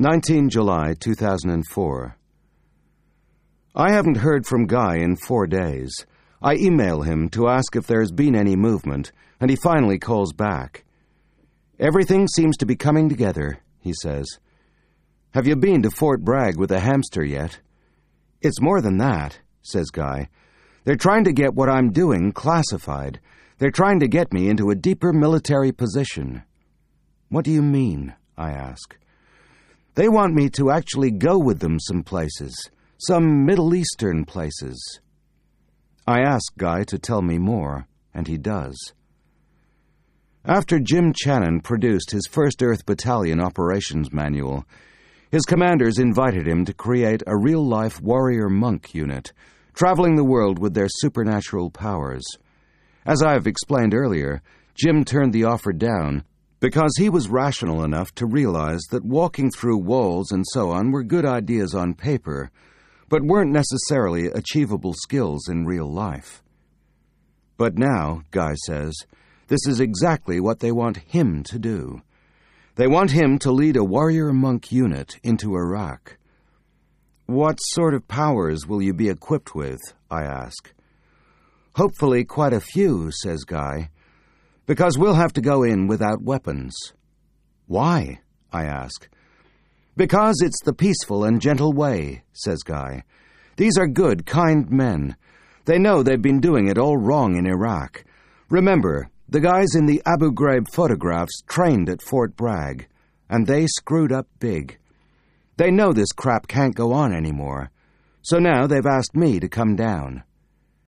19 July 2004. I haven't heard from Guy in 4 days. I email him to ask if there's been any movement, and he finally calls back. Everything seems to be coming together, he says. Have you been to Fort Bragg with a hamster yet? It's more than that, says Guy. They're trying to get what I'm doing classified. They're trying to get me into a deeper military position. What do you mean? I ask. They want me to actually go with them some places, some Middle Eastern places. I ask Guy to tell me more, and he does. After Jim Channon produced his 1st Earth Battalion operations manual, his commanders invited him to create a real-life warrior monk unit, traveling the world with their supernatural powers. As I have explained earlier, Jim turned the offer down because he was rational enough to realize that walking through walls and so on were good ideas on paper, but weren't necessarily achievable skills in real life. But now, Guy says, this is exactly what they want him to do. They want him to lead a warrior monk unit into Iraq. What sort of powers will you be equipped with? I ask. Hopefully quite a few, says Guy, because we'll have to go in without weapons. Why? I ask. Because it's the peaceful and gentle way, says Guy. These are good, kind men. They know they've been doing it all wrong in Iraq. Remember, the guys in the Abu Ghraib photographs trained at Fort Bragg, and they screwed up big. They know this crap can't go on anymore, so now they've asked me to come down.